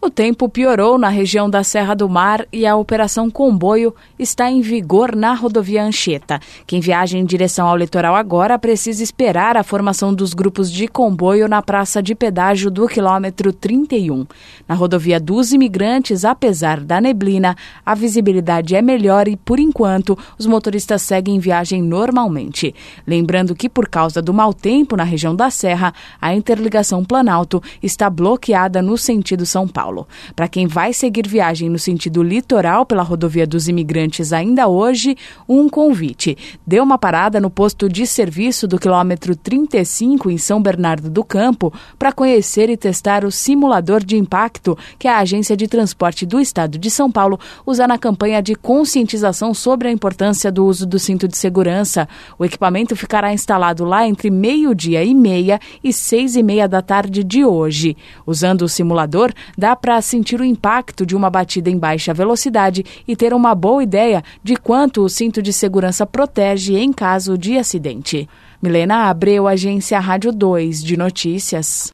O tempo piorou na região da Serra do Mar e a Operação Comboio está em vigor na rodovia Anchieta. Quem viaja em direção ao litoral agora precisa esperar a formação dos grupos de comboio na praça de pedágio do quilômetro 31. Na rodovia dos Imigrantes, apesar da neblina, a visibilidade é melhor e, por enquanto, os motoristas seguem viagem normalmente. Lembrando que, por causa do mau tempo na região da Serra, a interligação Planalto está bloqueada no sentido São Paulo. Para quem vai seguir viagem no sentido litoral pela rodovia dos Imigrantes ainda hoje, um convite. Dê uma parada no posto de serviço do quilômetro 35 em São Bernardo do Campo para conhecer e testar o simulador de impacto que a Agência de Transporte do Estado de São Paulo usa na campanha de conscientização sobre a importância do uso do cinto de segurança. O equipamento ficará instalado lá entre 12:30 e 6:30 da tarde de hoje. Usando o simulador, dá para sentir o impacto de uma batida em baixa velocidade e ter uma boa ideia de quanto o cinto de segurança protege em caso de acidente. Milena Abreu, Agência Rádio 2 de Notícias.